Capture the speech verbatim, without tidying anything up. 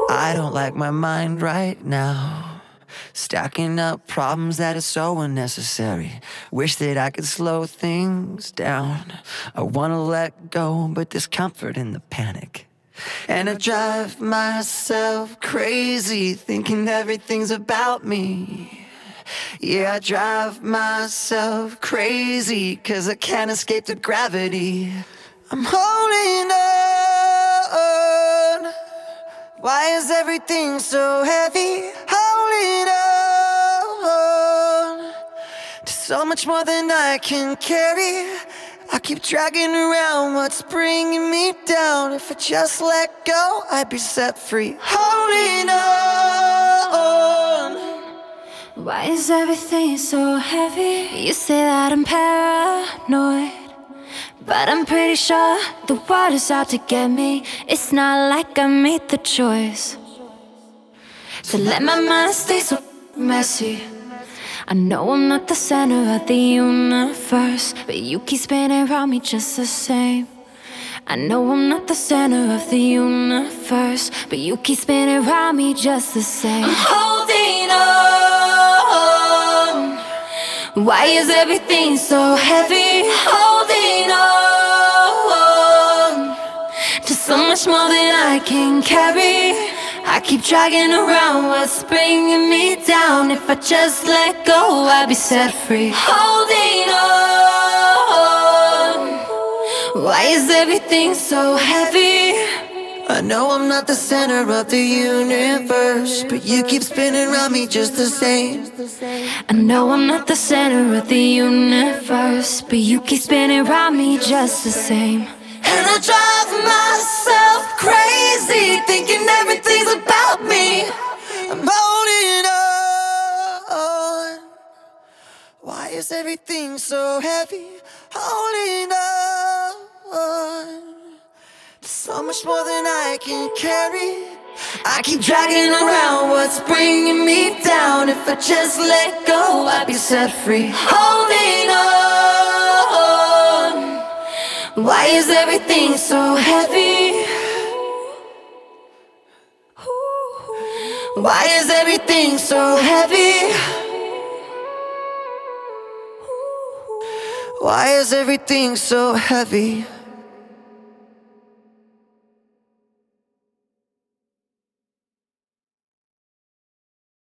I don't like my mind right now, stacking up problems that are so unnecessary. Wish that I could slow things down. I wanna let go, but there's comfort in the panic. And I drive myself crazy, thinking everything's about me. Yeah, I drive myself crazy, 'cause I can't escape the gravity. I'm holding on. Why is everything so heavy? Holding on to so much more than I can carry. I keep dragging around what's bringing me down. If I just let go, I'd be set free. Holding on. Why is everything so heavy? You say that I'm paranoid, but I'm pretty sure the world is out to get me. It's not like I made the choice to let my mind stay so messy. I know I'm not the center of the universe, but you keep spinning around me just the same. I know I'm not the center of the universe, but you keep spinning around me just the same. I'm holding on. Why is everything so heavy? Holding on to so much more than I can carry. I keep dragging around what's bringing me down. If I just let go, I'd be set free. Holding on. Why is everything so heavy? I know I'm not the center of the universe, but you keep spinning around me just the same. I know I'm not the center of the universe, but you keep spinning around me just the same. And I drive myself crazy, thinking everything's about me. I'm holding on. Why is everything so heavy? Holding on. So much more than I can carry. I keep dragging around what's bringing me down. If I just let go, I'd be set free. Holding on. Why is everything so heavy? Why is everything so heavy? Why is everything so heavy?